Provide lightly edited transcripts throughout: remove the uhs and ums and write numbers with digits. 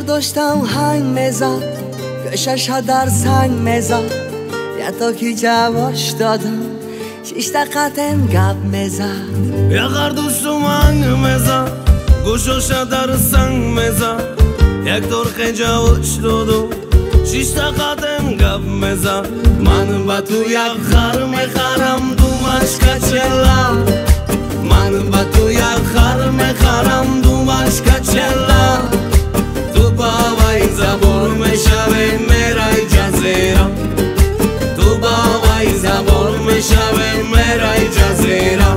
داشتم هنگ میزد کشش ها در سنگ میزد یا تا کی جواش دادم 6 دقیقه گپ میزد یا غر داشتم هنگ میزد گوشش در سنگ میزد یک دور جواش دادم 6 دقیقه گپ میزد من با تو یک خر میخرم دو مشک چلا من با تو یک خر میخرم دو مشک چلا تو باوای زبور میشوی میرای جزیره تو باوای زبور میشوی میرای جزیره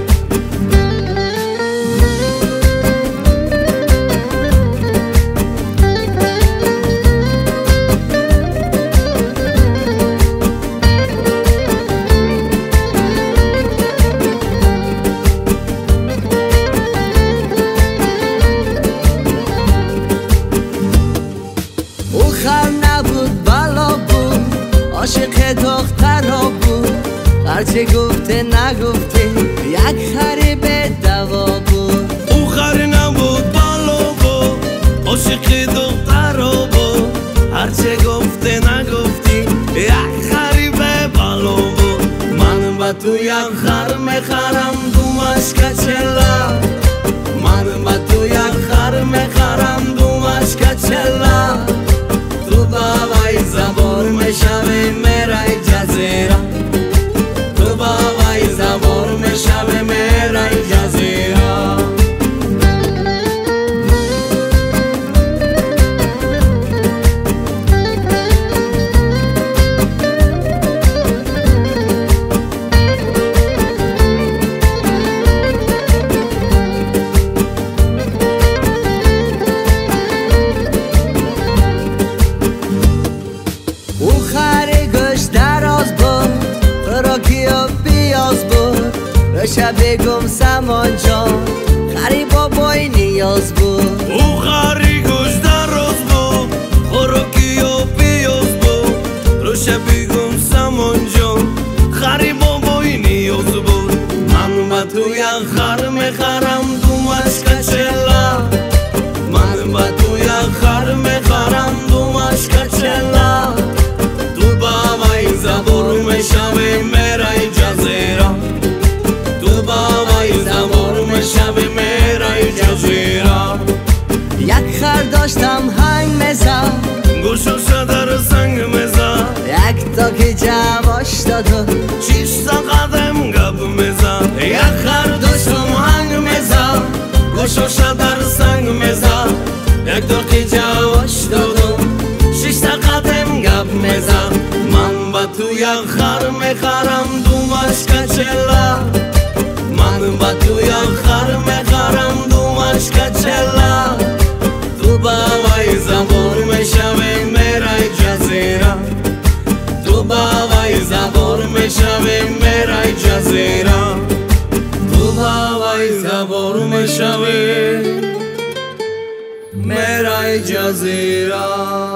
عاشق دخترها بود هرچه گفته نگفته یک خری به دوا بود او خری نبود بالا بود عاشق دخترها بود هرچه گفته نگفتی یک خری به بالا بود من با تو یک خر میخرم دو مشک چلا من با تو یک خر میخرم دو مشک چلا تو باوای زبور میشوی میرای جزیره تو باوای زبور میشوی میرای جزیره شب گم سمان جان خری بابای نیاز بود او خری گوش دراز بود خوراکی و پیاز بود رو شب گم سمان جان خری بابای نیاز بود من با تو یک خر میخرم دو مشک چلا من با تو یک خر میخرم دو مشک چلا تو باوای زبور میشوی میرای جزیره شب میرای جزیره یک خر داشتم هنگ میزد گوشش در سنگ میزد یک تا که جواش دادم 6 قدم گپ میزد یک خر داشتم هنگ میزد گوشش در سنگ میزد یک تا که جواش دادم 6 قدم گپ میزد من با تو یک خر میخرم دو مشک چلا من با تو یک خر میخرم دو مشک چلا تو باوای زبور میشوی میرای جزیره تو باوای زبور میشوی میرای جزیره تو باوای زبور میشوی میرای جزیره